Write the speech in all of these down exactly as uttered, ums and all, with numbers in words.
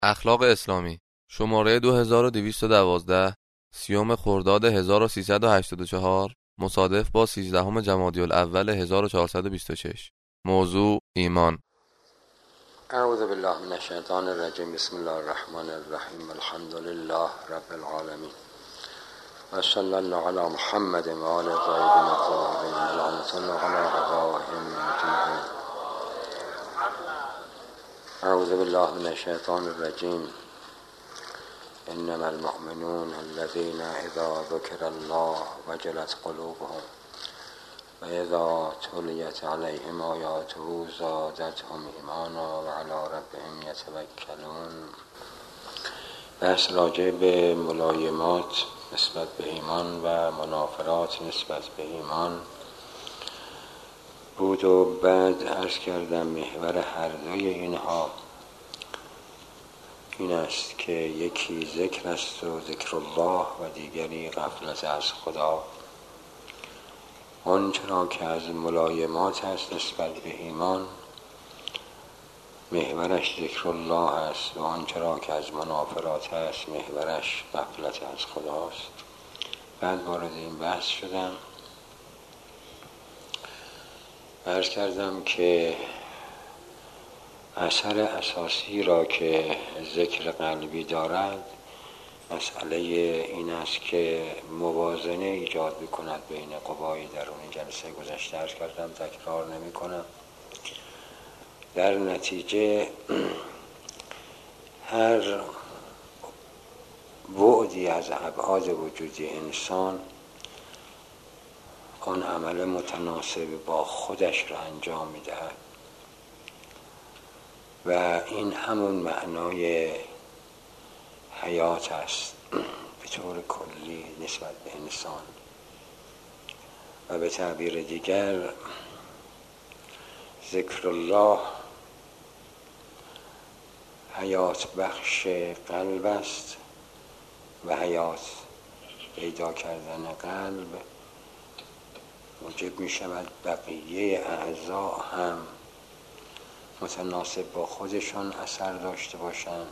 اخلاق اسلامی شماره دو هزار و دویست و دوازده سیوم خرداد هزار و سیصد و هشتاد و چهار مصادف با سیزدهم جمادی الاول هزار و چهارصد و بیست و شش. موضوع ایمان. اعوذ بالله من الشیطان الرجیم. بسم الله الرحمن الرحیم. الحمد لله رب العالمین و صلی الله علی محمد و آل الطیبین الطاهرین و لعنة الله علی اعدائهم اجمعین. اعوذ بالله من الشیطان الرجیم. انما المؤمنون الذين اذا ذكر الله وجلت قلوبهم و اذا تلیت علیهم آیاته زادتهم ایمانا و علی ربهم یتوکلون. بحث راجع به ملایمات نسبت به ایمان و منافرات نسبت به ایمان بود و بعد عرض کردم محور هر دوی اینها این است که یکی ذکر است و ذکر الله و دیگری غفلت از خدا. آن چرا که از ملایمات است نسبت به ایمان محورش ذکر الله است و آن چرا که از منافرات است محورش غفلت از خداست. بعد وارد این بحث شدم، عرض کردم که اثر اساسی را که ذکر قلبی دارد مسئله این است که موازنه ایجاد بکند بین قوای درونی. جلسه گذشته عرض کردم، تکرار نمی کنم. در نتیجه هر بعدی از ابعاد وجودی انسان آن عمل متناسب با خودش را انجام می دهد و این همون معنای حیات است به طور کلی نسبت به انسان. و به تعبیر دیگر ذکر الله حیات بخش قلب است و حیات پیدا کردن قلب موجب می شود بقیه اعضا هم متناسب با خودشان اثر داشته باشند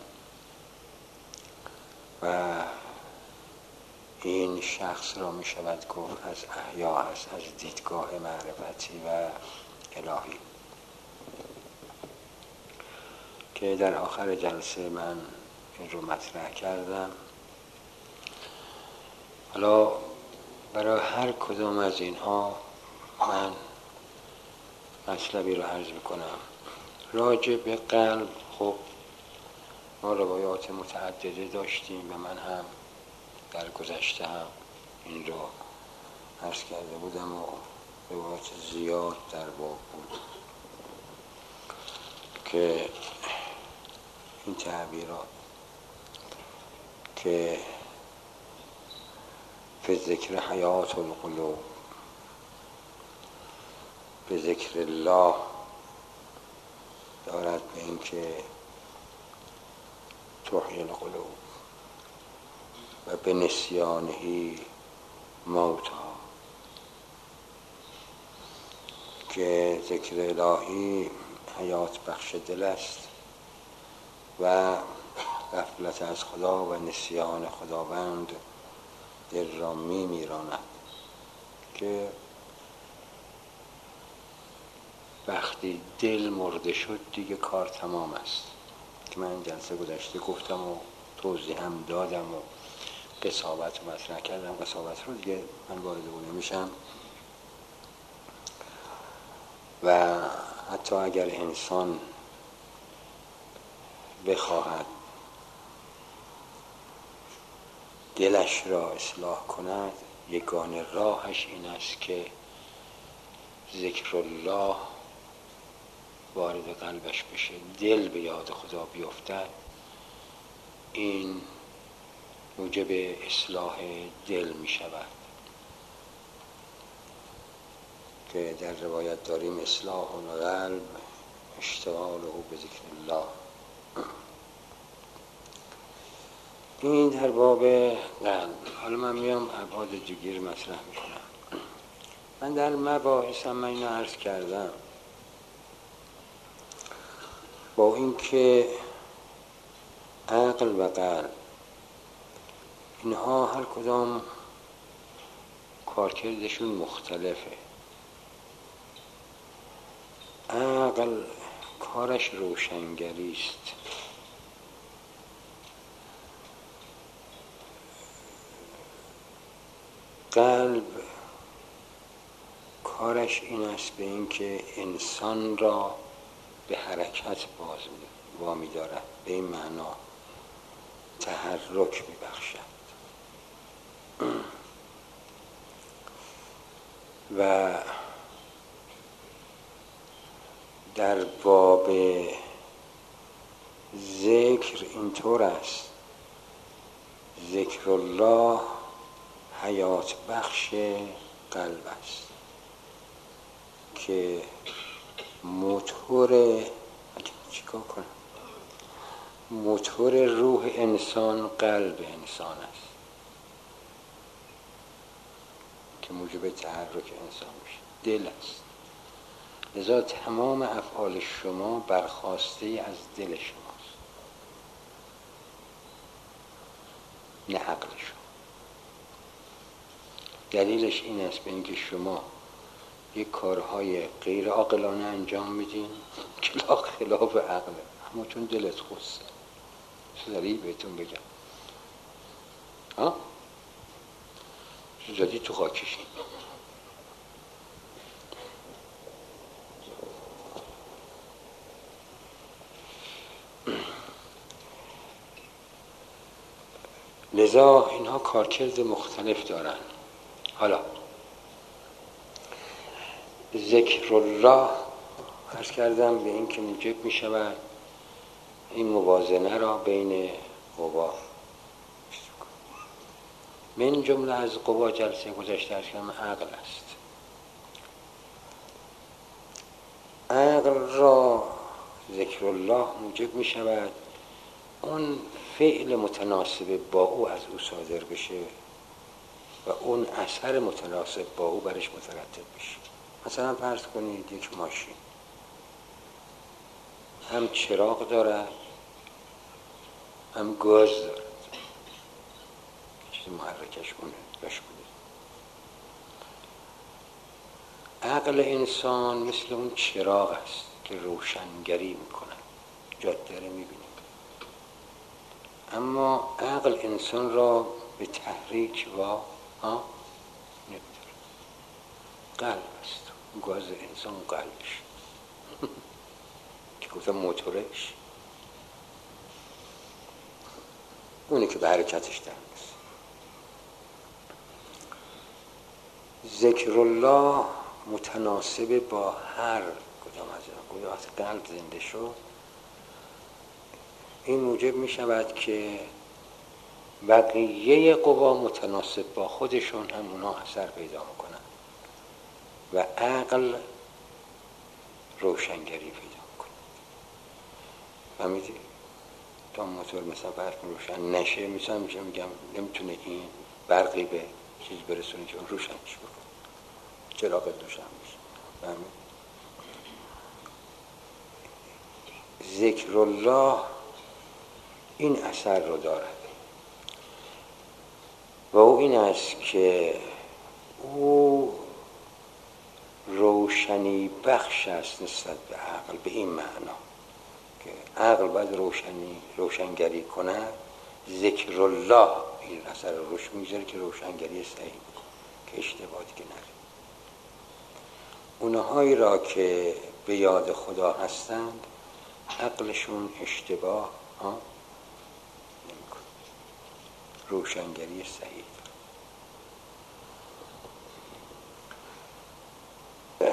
و این شخص را می شود گفت از احیا است، از دیدگاه معرفتی و الهی، که در آخر جلسه من این رو مطرح کردم. حالا برای هر کدام از اینها من مطلبی رو عرض میکنم. راجع به قلب خب ما روایات متعدده داشتیم و من هم در گذشته هم این رو عرض کرده بودم و روایات زیاد در باب بود که این تعبیرات که به ذکر حیات القلوب، به ذکر الله دارد به این که تحیی القلوب و به نسیانهی موتها، که ذکر الهی حیات بخش دل است و غفلت از خدا و نسیان خداوند دل را می میراند، که وقتی دل مرده شد دیگه کار تمام است، که من جلسه گذشته گفتم و توضیح هم دادم و قصاوت رو مطرح کردم. قصاوت رو دیگه من وارد اون نمیشم. و حتی اگر انسان بخواهد دلش را اصلاح کند یگانه راهش این است که ذکر الله وارد قلبش بشه، دل به یاد خدا بیفتد. این موجب اصلاح دل می شود که در روایت داریم اصلاح القلب اشتغاله به ذکر الله. این در باب قلب. حالا من میام ابعاد دیگر مطرح میکنم. من در مباحثم من اینو عرض کردم، با اینکه عقل و قلب، اینها هر کدام کارکردشون مختلفه. عقل کارش روشنگری است، قلب کارش این است به این که انسان را به حرکت باز وامی دارد، به این معنا تحرک میبخشد. و در باب ذکر اینطور است، ذکر الله حیات بخش قلب است که موتور، چیکار کنم، موتور روح انسان قلب انسان است که موجب تحرک انسان میشه، دل است. لذا تمام افعال شما برخواسته از دل شماست، نه عقل شما. دلیلش این است به اینکه شما یک کارهای غیر عاقلانه انجام میدین که خلاف عقله، اما چون دلت خسته. سریع بهتون بگم ها زدی تو خاکشین. لذا اینها کارکرد مختلف دارن. حالا ذکر الله عرض کردم به این که موجب می شود این موازنه را بین قوا، من جمله از قوا جلسه گذشته عرض کردم عقل است. عقل را ذکر الله موجب می شود اون فعل متناسب با او از او صادر بشه و اون اثر متناسب با او برش مترتب بشه. مثلا فرض کنید یک ماشین هم چراغ دارد هم گاز دارد، چیز محرکش کنه باش کنه. عقل انسان مثل اون چراغ است که روشنگری میکنه، جاده رو میبینیم. اما عقل انسان را به تحریک و ها نمیداره. قلب است، گاز انسان قلبش که گفتم موتورش اونه که به حرکتش در میرسه. ذکر الله متناسب با هر کدام از این گویا وقتی قلب زنده شد، این موجب می شود که بقیه قوا متناسب با خودشون هم اونا اثر پیدا میکنن و عقل روشنگری پیدا میکنه. فهمیدی؟ تا موتور مثلا برق روشن نشه، مثلا میشه میگم نمیتونه این برقی به چیز برسونه که اون روشنش بکنه، چراغ روشن میشه. فهمید؟ ذکر الله این اثر رو دارد و او این است که او روشنی بخش است نسبت به عقل، به این معنا که عقل باید روشنی روشنگری کند، ذکر الله این اثر رو روش میذاره که روشنگری صحیح بکنه که اشتباه دیگه نره. اونهایی را که به یاد خدا هستند عقلشون اشتباه ها نمیکنه، روشنگری صحیح داره.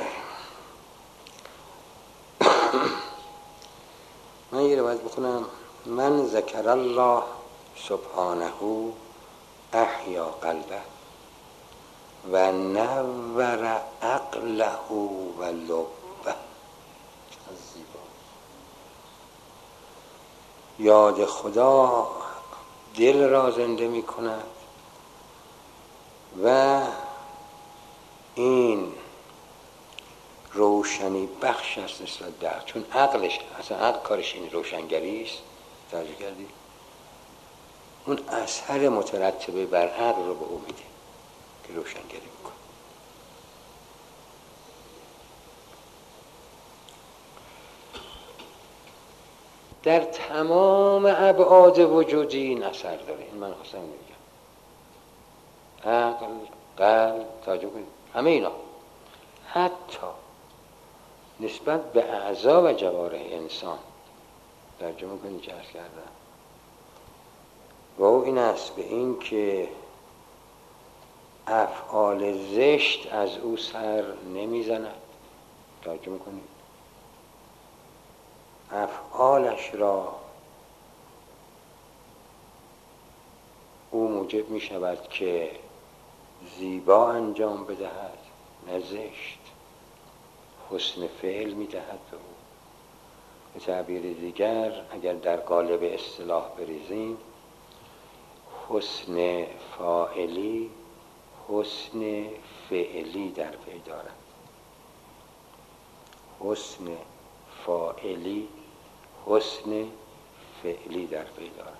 من یه روایت بخونم. من ذکر الله سبحانه احیا قلبه و نور عقله و لبه. زیبا. یاد خدا دل را زنده می کند و این روشنی بخش است نسبت به عقل، چون عقلش اصلا عقل کارش این روشنگری است. توجه کردی؟ اون اثر مترتبه بر عقل رو به او میده که روشنگری میکنه. در تمام ابعاد وجودی این اثر داره. این من خواستم بگم، عقل، قلب، توجه کنید، همه اینا حتی نسبت به اعضا و جوارح انسان ترجمه کنید که عرض کردم. و او این است به این که افعال زشت از او سر نمیزند. ترجمه کنید، افعالش را او موجب می شود که زیبا انجام بدهد نه زشت. حسن فعل می دهد به او. به تعبیر دیگر اگر در قالب اصطلاح بریزیم، حسن فاعلی حسن فعلی در پی دارد. حسن فاعلی حسن فعلی در پی دارد.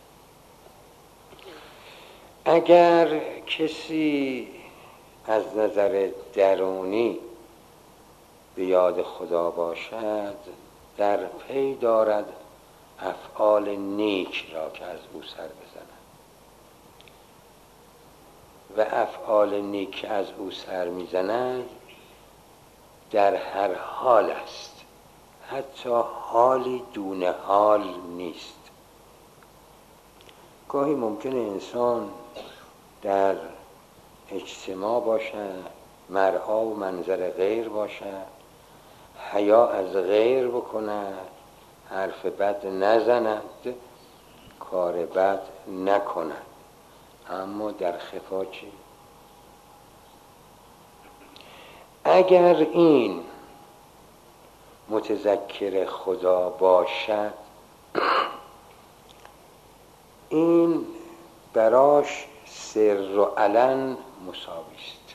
اگر کسی از نظر درونی به یاد خدا باشد، در پی دارد افعال نیک را که از او سر بزند و افعال نیک که از او سر میزند در هر حال است، حتی حالی دون حال نیست. گاهی ممکنه انسان در اجتماع باشد، مرعا و منظر غیر باشد، حیا از غیر بکند، حرف بد نزند، کار بد نکند، اما در خفا چی؟ اگر این متذکر خدا باشد، این براش سر و علن مساوی است،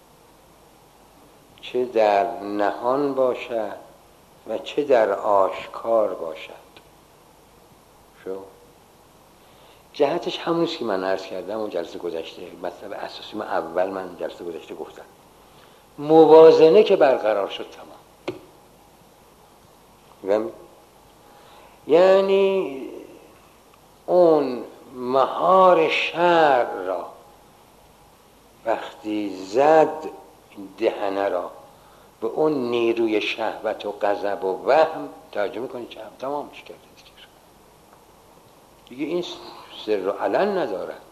چه در نهان باشد و چه در آشکار باشد. شو جهتش همونیست که من عرض کردم و جلسه گذشته، مطلب اساسی من اول من جلسه گذشته گفتم، موازنه که برقرار شد تمام. یعنی اون مهار شر را وقتی زد دهنه را به اون نیروی شهوت و غضب و وهم، ترجمه کنید چه هم تمامش کرده دیگه. این سر و علن ندارد.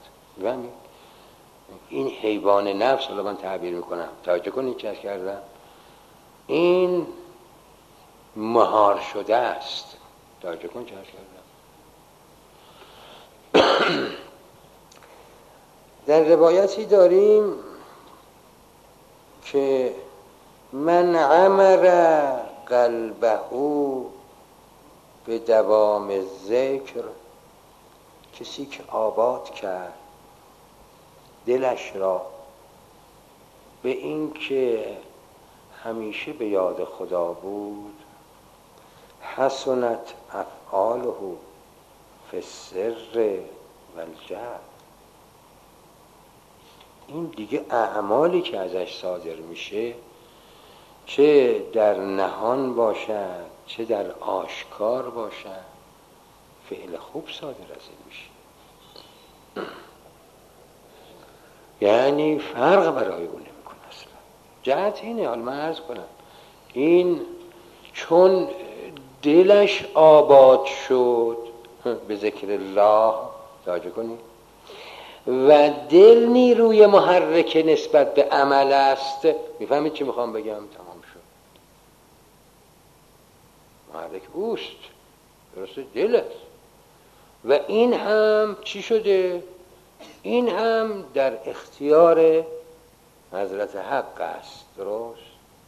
این حیوان نفس، حالا من تعبیر میکنم، توجه کنید چه کردم، این مهار شده است. توجه کنید چه کردم. در روایتی داریم که من عمر قلبه به دوام ذکر، کسی که آباد کرد دلش را به این که همیشه به یاد خدا بود، حسنت افعاله فی السر و الجهر، این دیگه اعمالی که ازش صادر میشه، چه در نهان باشد چه در آشکار باشد، فعل خوب صادر از این میشه. یعنی فرق برای اون نمیکنه اصلا. جهت اینه، حالا من عرض کنم، این چون دلش آباد شد به ذکر الله، توجه کنید، و دل نیروی محرک نسبت به عمل است. میفهمید چی میخوام بگم؟ تمام شد. محرک اوست، درسته، دل است. و این هم چی شده؟ این هم در اختیار حضرت حق است. درست؟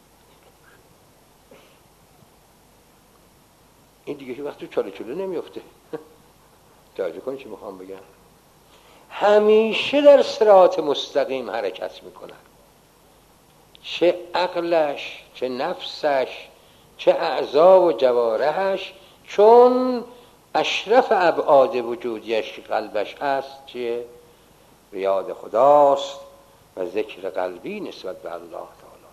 این دیگه که وقتی چاله چاله نمیفته. توجه کنید چی میخوام بگم. همیشه در صراط مستقیم حرکت میکنن، چه عقلش، چه نفسش، چه اعضا و جوارحش، چون اشرف ابعاد وجودیش که قلبش هست چیه؟ یاد خداست و ذکر قلبی نسبت به الله تعالی.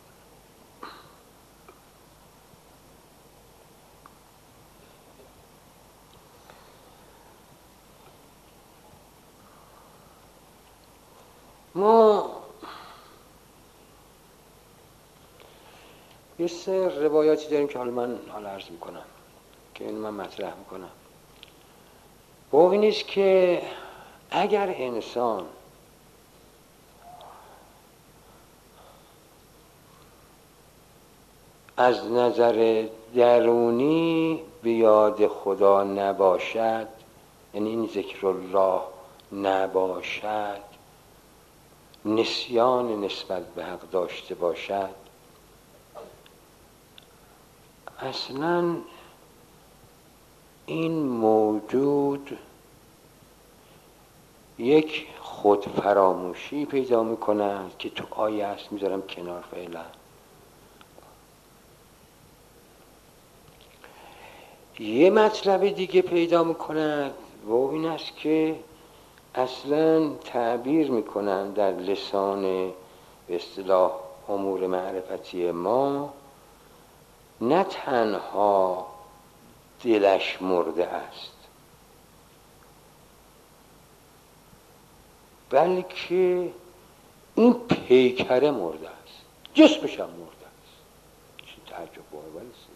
ما یه سر روایاتی داریم که حالا من حالا عرض میکنم که اینو من مطرح میکنم. با این است که اگر انسان از نظر درونی به یاد خدا نباشد، یعنی این ذکر الله نباشد، نسیان نسبت به حق داشته باشد، اصلا این موجود یک خود فراموشی پیدا میکنند که تو آیه است، میذارم کنار فعلا. یه مطلب دیگه پیدا میکنند و این است که اصلا تعبیر میکنند در لسان به اصطلاح امور معرفتی ما، نه تنها دلش مرده است بلکه این پیکره مرده است، جسمش هم مرده است. چه تعجب باور است.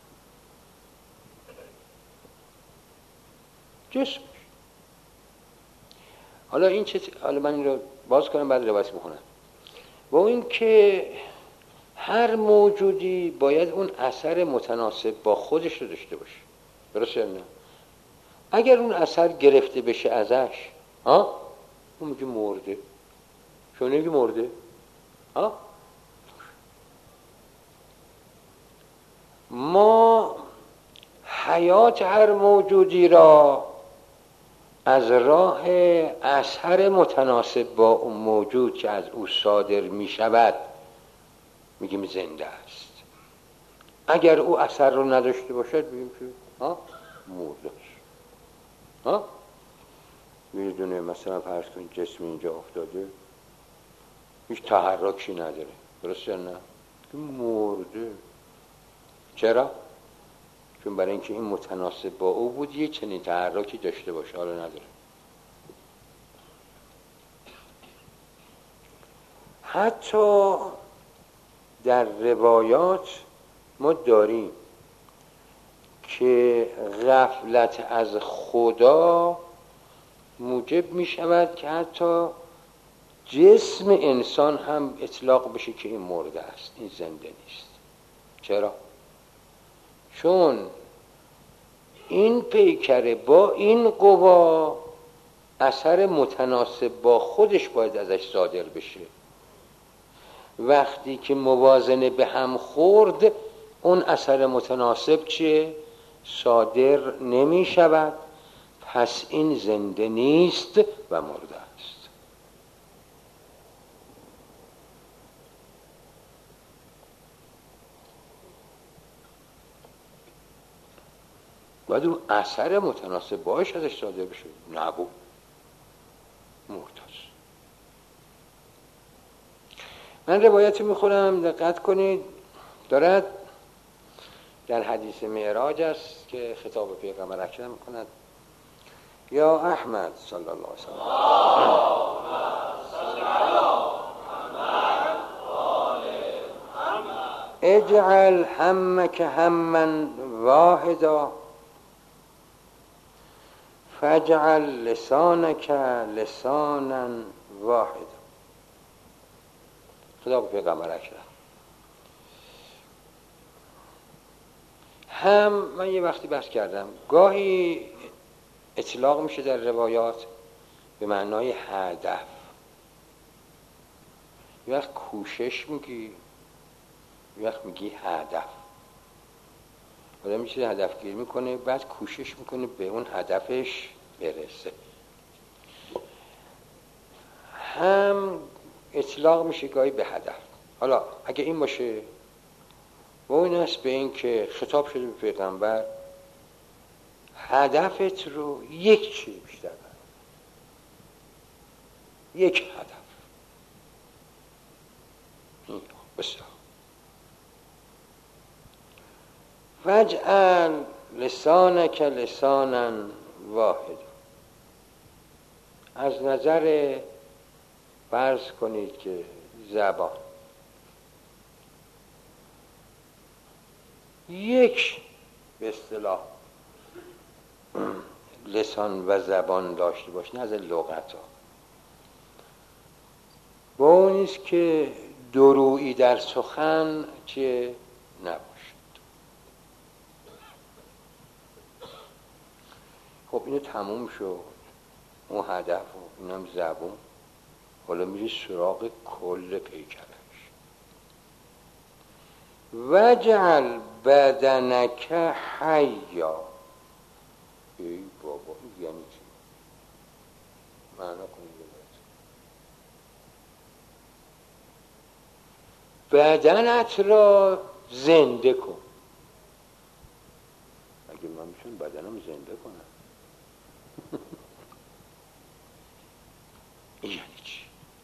جسمش. حالا این چه حالا من این رو باز کنم بعد روایت بخونم. با این که هر موجودی باید اون اثر متناسب با خودش رو داشته باشه، درسته نه؟ اگر اون اثر گرفته بشه ازش، ها، اون میگه مرده. شما نمیگی مرده؟ ها؟ ما حیات هر موجودی را از راه اثر متناسب با اون موجود که از او صادر می شود میگیم زنده است. اگر او اثر رو نداشته باشد میگیم که ها مرده است. ها میدونه مثلا فرض کن جسم اینجا افتاده هیچ تحرکی نداره، درسته نه؟ مرده. چرا؟ چون برای اینکه این متناسب با او بود یه چنین تحرکی داشته باشه، حالا نداره. حتی در روایات ما داریم که غفلت از خدا موجب می شود که حتی جسم انسان هم اطلاق بشه که این مرده است، این زنده نیست. چرا؟ چون این پیکره با این قوا اثر متناسب با خودش باید ازش صادر بشه. وقتی که موازنه به هم خورد اون اثر متناسب چیه؟ صادر نمی شود، پس این زنده نیست و مرده است. باید اون اثر متناسب باش ازش صادر بشه. نبود، مرده است. من روایتی میخونم، دقت کنید، دارد در حدیث معراج است که خطاب پیغمبر اکرم میکند: یا احمد صلی الله علیه وسلم اجعل همك هما واحدا فاجعل لسانك لسانا واحدا. خطاب پیغمبر اکرم. هم من یه وقتی بحث کردم، گاهی اطلاق میشه در روایات به معنای هدف. یه وقت کوشش میگی، یه وقت میگی هدف. آدم میشه هدف گیر میکنه، بعد کوشش میکنه به اون هدفش برسه. هم اطلاق میشه گاهی به هدف. حالا اگه این باشه و این است به این که خطاب شده به پیغمبر هدفت رو یک چیز بیشتر بر. یک هدف. بسیار. واجعل لسانک لسانا واحد. از نظر فرض کنید که زبان یک به اصطلاح لسان و زبان داشته باشه، نه از لغت ها، با اون نیست که درویی در سخن چه نباشد. خب اینو تموم شد، اون هدف و اینم زبون. حالا میری سراغ کل پیکرش. وجعل بدنک حیا. ای بابا این یعنی چی؟ معنا کنید. بدنت را زنده کن. اگه من میتونم بدنم زنده کنم این یعنی چی؟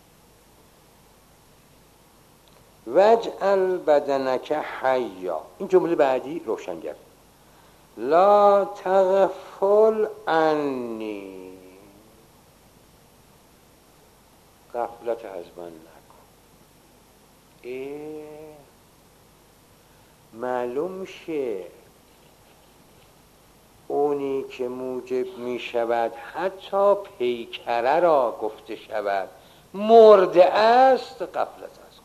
وجعل بدنک حیا. این جمله بعدی روشنگر. لا تغفل عنی. غفلت از من نکن. ای معلوم شه اونی که موجب می شود حتی پیکره را گفته شود مرده است، غفلت است.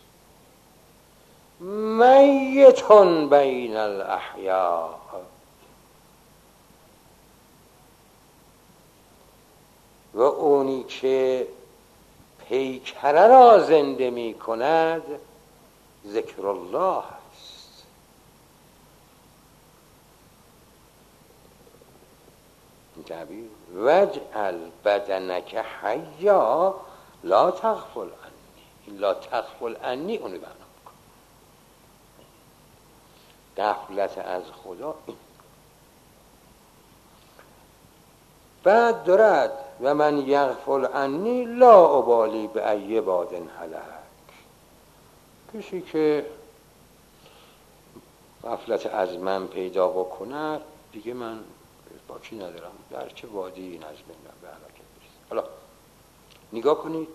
میتون بین الاحیاء. و اونی که پیکره را زنده می کند ذکر الله است. این تعبیر وجعل بدنک حیا لا تغفل عنی. لا تغفل عنی اونو معنا میکنه. غفلت از خدا. بعد دارد و من یغفل عنی لا ابالی به ای باد هلک. کسی که غفلت از من پیدا بکنه دیگه من باکی ندارم در چه وادی این از من به هلاکت برسه. حالا نگاه کنید،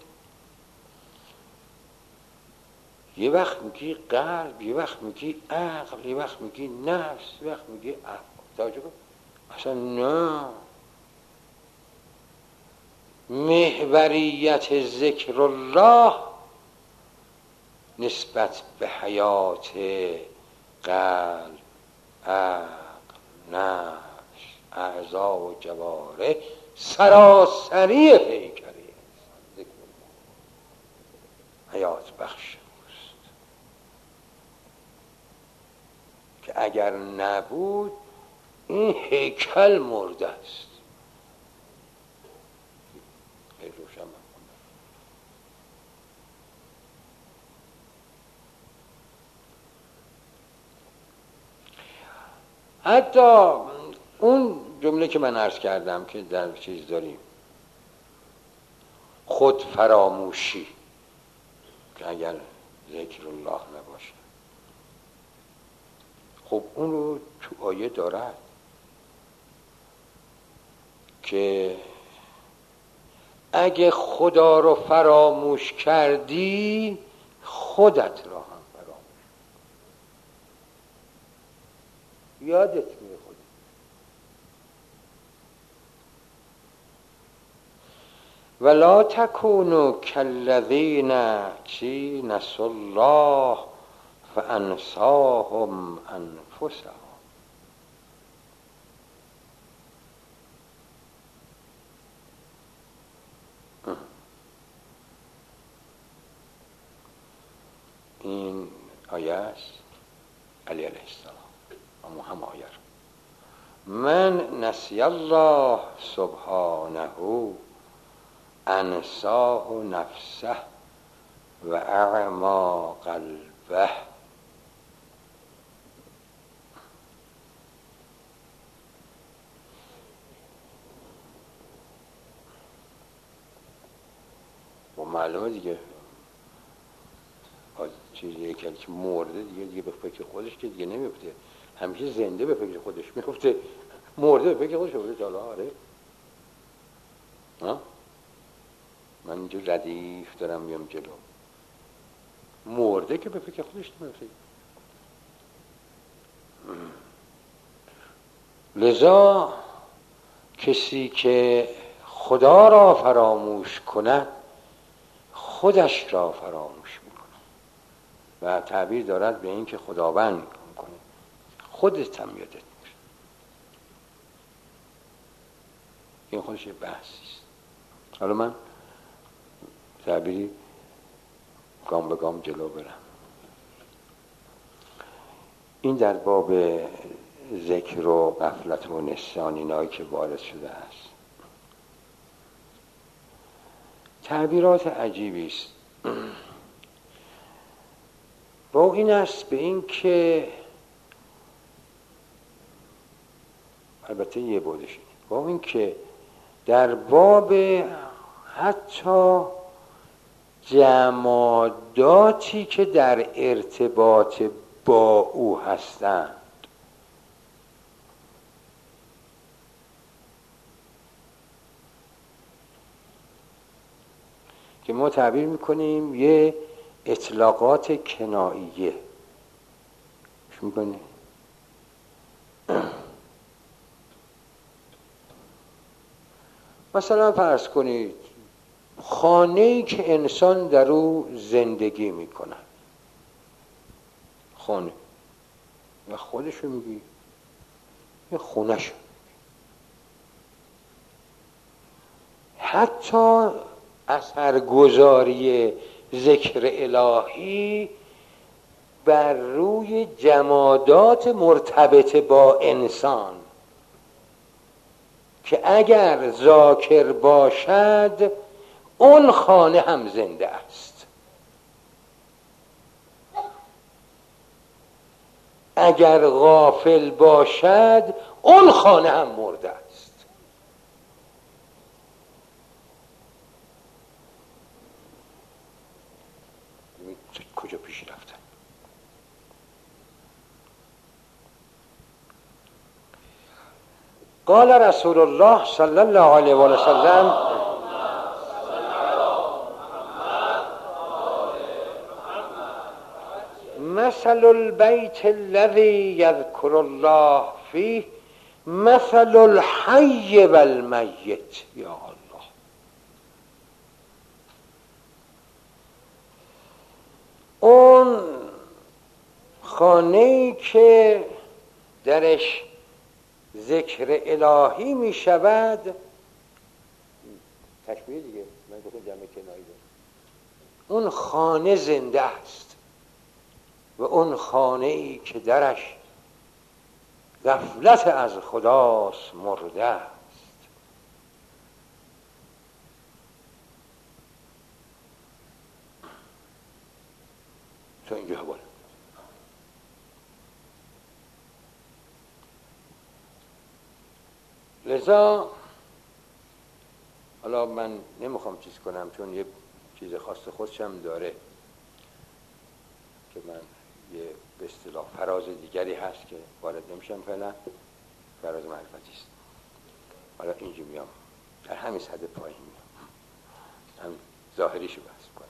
یه وقت میگی قلب، یه وقت میگی عقل، یه وقت میگی نفس، یه وقت میگی عقل. توجه کن. اصلا نه، محوریت ذکر الله نسبت به حیات قلب، عقل، نفس، اعضا و جوارح سراسری پیکره ذکر الله حیات بخش است که اگر نبود این هیکل مرده است. حتی اون جمله که من عرض کردم که در چیز داریم خود فراموشی، که اگر ذکر الله نباشه، خب اون رو تو آیه دارد که اگه خدا رو فراموش کردی خودت را هم فراموش یادت میره. خودت ولا تکونوا کالذین چی نسوا الله فانساهم انفسهم. این آیه است علی علیه السلام اما هم آیه من نسی الله سبحانه انساه نفسه و اعما قلبه. با معلومه دیگه چیزی یکی که مرده دیگه دیگه به فکر خودش که دیگه نمیفته، همیشه زنده به فکر خودش میفته، مرده به فکر خودش میفته. حالا آره ها من اینجا ردیف دارم میام جلو، مرده که به فکر خودش نمیفته. لذا کسی که خدا را فراموش کند خودش را فراموش میکنه و تعبیر دارد به این که خداوند میکنه خودت هم یادت میره. این خودش یه بحثی است. حالا من تعبیری گام به گام جلو برم. این در باب ذکر و غفلت و نسیان اینایی که وارد شده است تعبیرات عجیبی است. با این است به این که البته یه بودش با این که در باب حتی جماداتی که در ارتباط با او هستند که ما تعبیر میکنیم یه اطلاقات کناییه چی میکنه؟ مثلا فرض کنید خانه‌ای که انسان در او زندگی میکنه، خانه یا خودشو میگی یا خونهشو، حتی اثرگذاری ذکر الهی بر روی جمادات مرتبط با انسان که اگر ذاکر باشد اون خانه هم زنده است، اگر غافل باشد اون خانه هم مرده است. کجا پیش رفتن؟ قال رسول الله صلی الله علیه و سلم مثل البیت الذی یذکر الله فیه مثل الحی و المیت. یا الله، اون خانه‌ای که درش ذکر الهی می شود، تشبیه دیگه من گفتم جمع کنایی دارم، اون خانه زنده است و اون خانه‌ای که درش غفلت از خداست مرده است. تو اینجا بالا لذا حالا من نمیخوام چیز کنم چون یه چیز خاص خودشم داره که من یه به اصطلاح فراز دیگری هست که وارد نمیشم فعلا، فراز معرفتی است. حالا اینجا میام در همین سطح پایین میام هم ظاهریشو بحث کنم.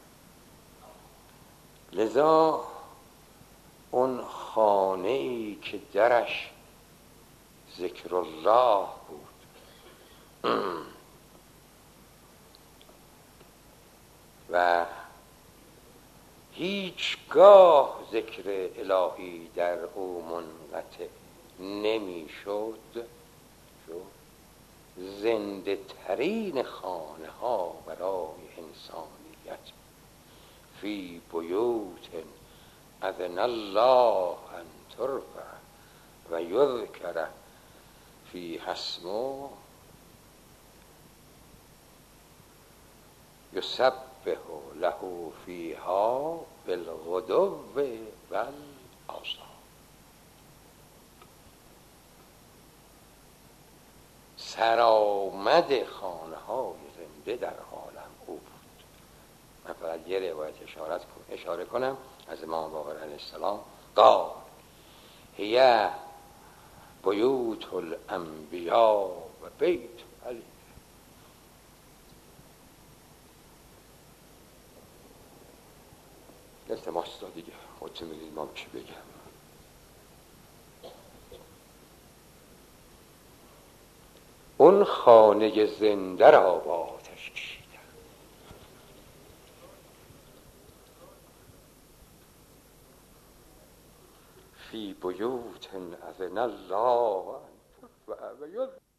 لذا اون خانه‌ای که درش ذکر الله بود و هیچگاه ذکر الهی در او منقطع نمی شد، زنده ترین خانه ها برای انسانیت فی بیوت اذن الله ان ترفع و یذکر فی اسمه یسبح له فیها بالغدو والآصال. سرآمد خانه های زنده در عالم او بود یه روایت اشارت اشاره کنم از امام باقر علیه السلام. قال هی بیوت الانبیاء و بیت علی. التماس دا دیگه خودتون میدید ما چی بگم. اون خانه زنده را با آتش کشیدن. فی بیوت اذن الله و